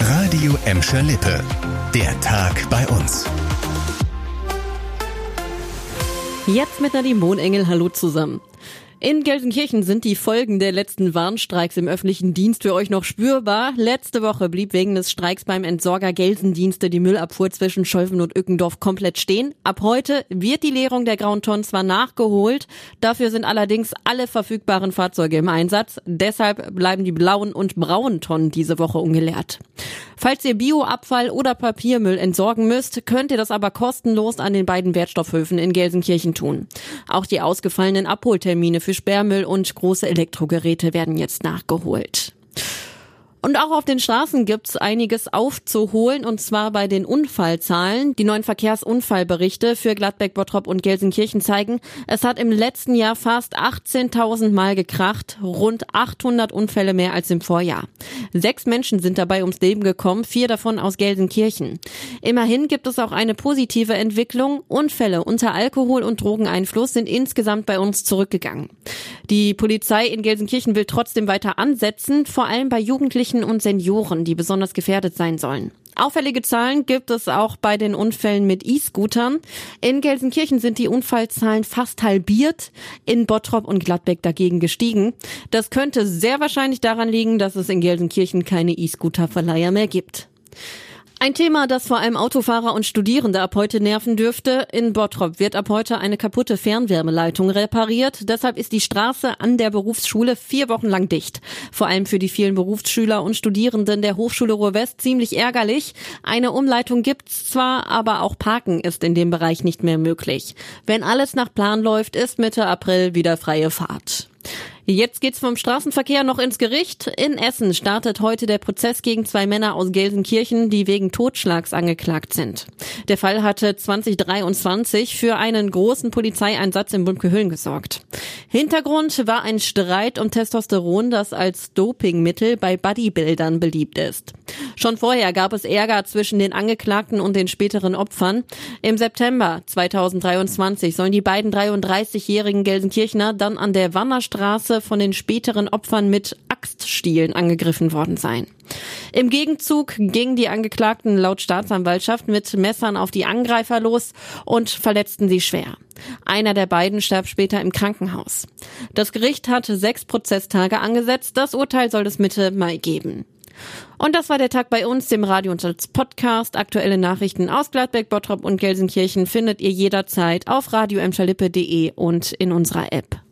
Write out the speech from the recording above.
Radio Emscher Lippe. Der Tag bei uns. Jetzt mit Nadine Bohnengel, hallo zusammen. In Gelsenkirchen sind die Folgen der letzten Warnstreiks im öffentlichen Dienst für euch noch spürbar. Letzte Woche blieb wegen des Streiks beim Entsorger Gelsendienste die Müllabfuhr zwischen Scholven und Ückendorf komplett stehen. Ab heute wird die Leerung der grauen Tonnen zwar nachgeholt, dafür sind allerdings alle verfügbaren Fahrzeuge im Einsatz. Deshalb bleiben die blauen und braunen Tonnen diese Woche ungeleert. Falls ihr Bioabfall oder Papiermüll entsorgen müsst, könnt ihr das aber kostenlos an den beiden Wertstoffhöfen in Gelsenkirchen tun. Auch die ausgefallenen Abholtermine für Sperrmüll und große Elektrogeräte werden jetzt nachgeholt. Und auch auf den Straßen gibt's einiges aufzuholen, und zwar bei den Unfallzahlen. Die neuen Verkehrsunfallberichte für Gladbeck, Bottrop und Gelsenkirchen zeigen, es hat im letzten Jahr fast 18.000 Mal gekracht, rund 800 Unfälle mehr als im Vorjahr. 6 Menschen sind dabei ums Leben gekommen, 4 davon aus Gelsenkirchen. Immerhin gibt es auch eine positive Entwicklung. Unfälle unter Alkohol- und Drogeneinfluss sind insgesamt bei uns zurückgegangen. Die Polizei in Gelsenkirchen will trotzdem weiter ansetzen, vor allem bei Jugendlichen und Senioren, die besonders gefährdet sein sollen. Auffällige Zahlen gibt es auch bei den Unfällen mit E-Scootern. In Gelsenkirchen sind die Unfallzahlen fast halbiert, in Bottrop und Gladbeck dagegen gestiegen. Das könnte sehr wahrscheinlich daran liegen, dass es in Gelsenkirchen keine E-Scooter-Verleiher mehr gibt. Ein Thema, das vor allem Autofahrer und Studierende ab heute nerven dürfte. In Bottrop wird ab heute eine kaputte Fernwärmeleitung repariert. Deshalb ist die Straße an der Berufsschule 4 Wochen lang dicht. Vor allem für die vielen Berufsschüler und Studierenden der Hochschule Ruhr-West ziemlich ärgerlich. Eine Umleitung gibt's zwar, aber auch Parken ist in dem Bereich nicht mehr möglich. Wenn alles nach Plan läuft, ist Mitte April wieder freie Fahrt. Jetzt geht's vom Straßenverkehr noch ins Gericht. In Essen startet heute der Prozess gegen 2 Männer aus Gelsenkirchen, die wegen Totschlags angeklagt sind. Der Fall hatte 2023 für einen großen Polizeieinsatz in Bundkehüllen gesorgt. Hintergrund war ein Streit um Testosteron, das als Dopingmittel bei Bodybuildern beliebt ist. Schon vorher gab es Ärger zwischen den Angeklagten und den späteren Opfern. Im September 2023 sollen die beiden 33-jährigen Gelsenkirchner dann an der Wannerstraße von den späteren Opfern mit Axtstielen angegriffen worden sein. Im Gegenzug gingen die Angeklagten laut Staatsanwaltschaft mit Messern auf die Angreifer los und verletzten sie schwer. Einer der beiden starb später im Krankenhaus. Das Gericht hatte 6 Prozesstage angesetzt. Das Urteil soll es Mitte Mai geben. Und das war der Tag bei uns, dem Radio und als Podcast. Aktuelle Nachrichten aus Gladbeck, Bottrop und Gelsenkirchen findet ihr jederzeit auf radioemscherlippe.de und in unserer App.